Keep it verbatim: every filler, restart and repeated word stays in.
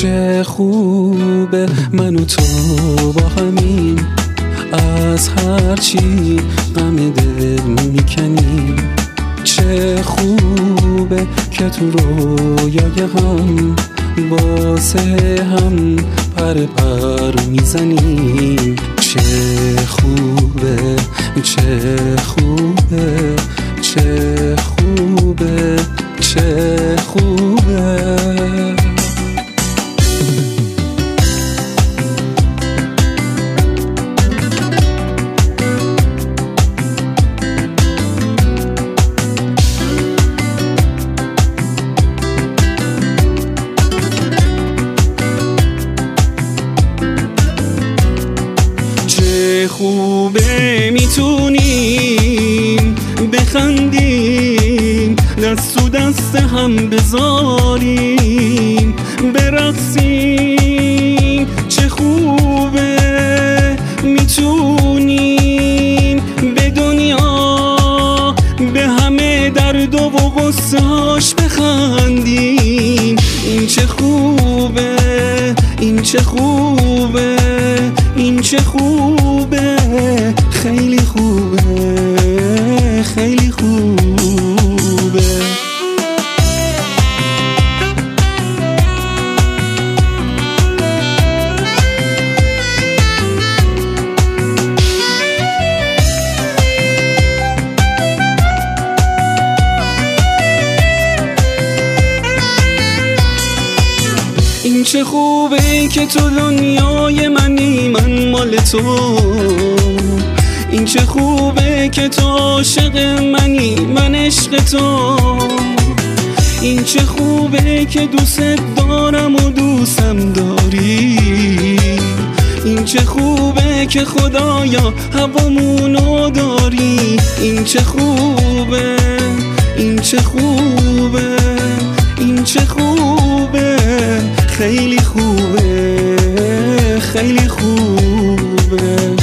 چه خوبه من و تو با همین، از هرچی غم دل میکنیم. چه خوبه که تو رویای هم واسه هم پر پر میزنیم. چه خوبه چه خوبه چه خوبه چه خوبه. چه خوبه میتونیم بخندیم، دست و دست هم بذاریم برقصیم. چه خوبه میتونیم به دنیا به همه درد و غصه هاش بخندیم. این چه خوبه این چه خوبه این چه خوبه، خیلی خوبه خیلی خوبه. این چه خوبه که تو دنیای منی من مال تو. این چه خوبه که تو عاشق منی من عشق تو. این چه خوبه که دوست دارم و دوستم داری. این چه خوبه که خدایا هوامونو داری. این چه خوبه این چه خوبه این چه خوبه، خیلی خوبه خیلی خوبه.